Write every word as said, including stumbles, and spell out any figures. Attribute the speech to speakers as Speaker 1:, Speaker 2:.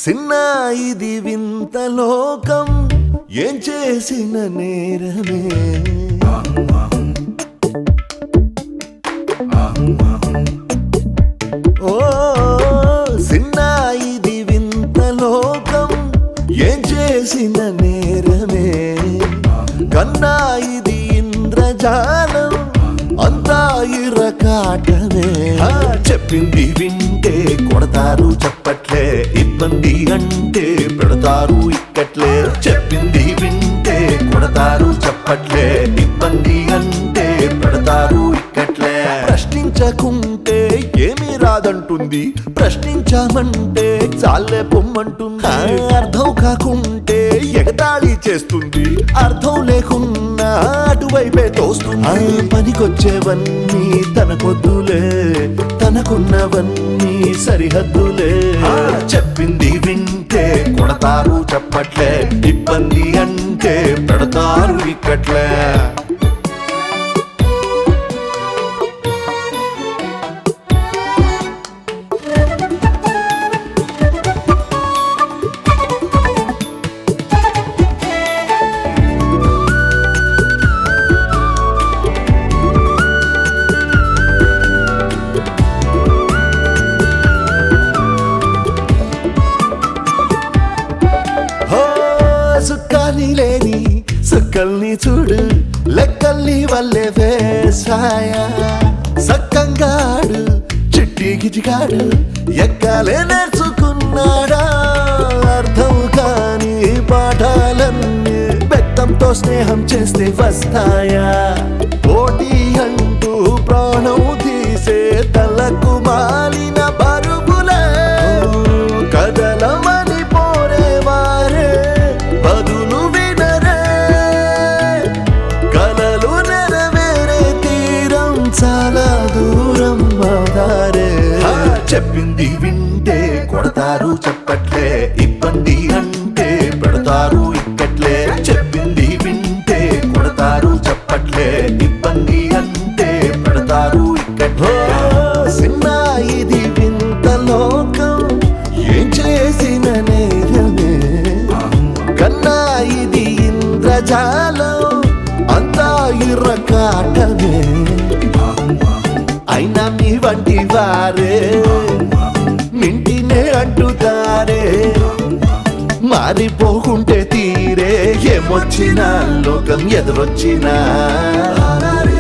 Speaker 1: సిన్న ఇది వింత లోకం ఏం చేసిన నేరమే ఓ సిన్న ఇది వింత లోకం ఏం చేసిన నేరమే కన్నా ఇది ఇంద్రజాలం అంతా ఇరకాటమే చెప్పింది వింటే కొడతారు చెప్పట్లే ఇబ్బంది అంటే పెడతారు ఇక్కట్లే చెప్పింది వింటే కొడతారు చెప్పట్లే ఇబ్బంది అంటే పెడతారు ఇక్కట్లే ప్రశ్నించకుంటే ఏమీ రాదంటుంది ప్రశ్నించామంటే చాలే పొమ్మంటుంది అర్థం కాకుంటే ఎగతాళి చేస్తుంది అర్థం లేకున్నా అటువైపే తోస్తుంది పనికొచ్చేవన్నీ తనకొద్దులే తనకున్నవన్నీ సరిహద్దులే చెప్పింది వింటే కొడతారు చెప్పట్లే ఇబ్బంది అంటే పెడతారు ఇక్కట్లే సుక్కల్ని లేని సుక్కల్ని చూడు లెక్కల్ని వల్లే వేసాయ సక్కంగాడు చిట్టి గిజిగాడు ఎక్కలే నేర్చుకున్నాడా అర్థం కాని పాఠాలన్నీ బెత్తంతో స్నేహం చేస్తే వస్తాయా పోటీ అంటూ ప్రాణం తీసే తలకు మాలిన బరువులే కదలమని పోరేవారే బదులు వినరే కలలు నెరవేరే తీరం చాలా దూరం మాదారే చెప్పింది వింటే కొడతారు చెప్పట్లే ఇబ్బంది అంటే పెడతారు ఇక్కట్లే చెప్పింది వింటే కొడతారు చెప్పట్లే ఇబ్బంది అంటే పెడతారు ఇక్కట్లే సిన్న ఇది వింత లోకం ఏం చేసిన నేరమే కన్నా ఇది ఇంద్రజాలం అంతా ఇరకాటమే అయినా మీ వంటి వారే మింటినే అంటుతారే మారిపోకుంటే తీరే ఏమొచ్చినా లోకం ఎదురొచ్చినా